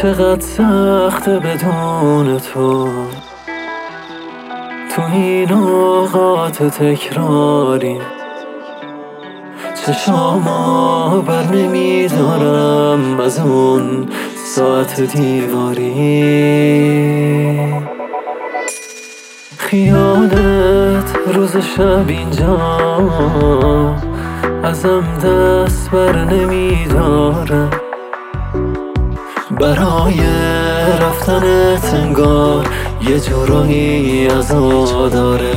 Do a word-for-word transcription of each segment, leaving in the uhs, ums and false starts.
چقدر سخته بدون تو، تو این اوقات تکراری چشامو بر نمیدارم از اون ساعت دیواری. خیالت روز شب اینجا ازم دست بر نمیدارم، برای رفتنت انگار یه جورایی عزا داره.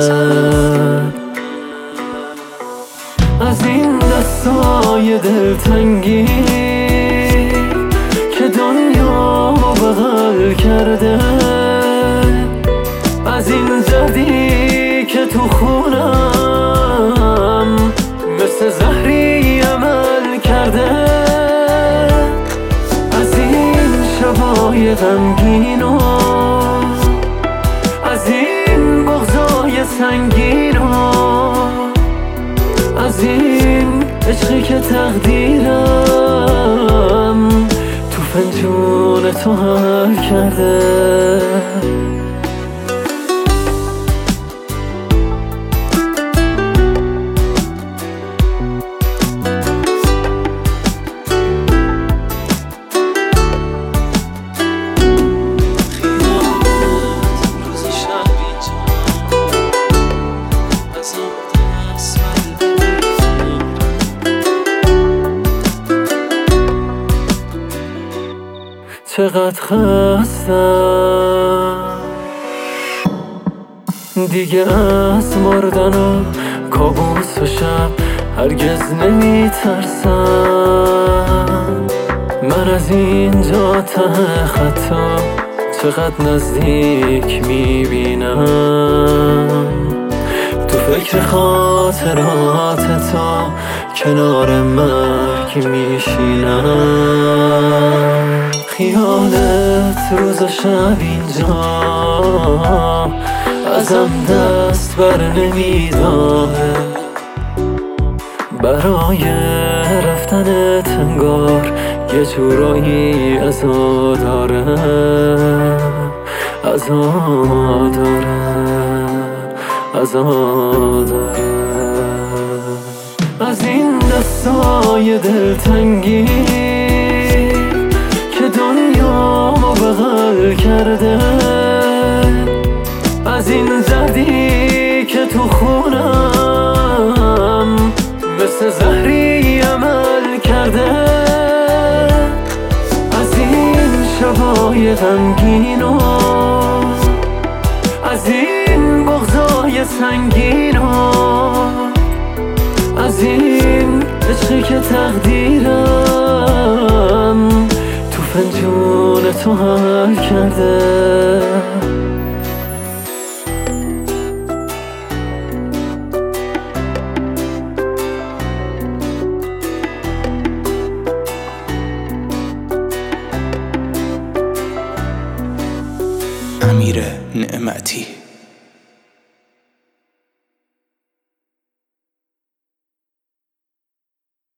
از این دستای دلتنگی که دنیا بغل کرده، از این دردی که تو خونم مثل زهری عمل کرده، از این شبای غمگین و از این بغضای سنگین و از این عشقی که تقدیرم تو فنجون تو حل کرده. چقدر خستم دیگه از مردن و کابوس و شب هرگز نمی ترسم. من از اینجا ته خطا چقدر نزدیک می بینم، تو فکر خاطرات تو کنار مرگ می شینم. خیالت روز و شب اینجا ازم دست بر نمیداره، برای رفتنت انگار یه جورایی عزا داره، عزا داره، عزا داره. از این دستای دلتنگی که دنیا بغل کرده، از این دردی که تو خونم مثل زهری عمل کرده، از این شبای غمگین و از این بغضای سنگین و از این عشقی که تقدیرم تو فنجون تو حل کرده.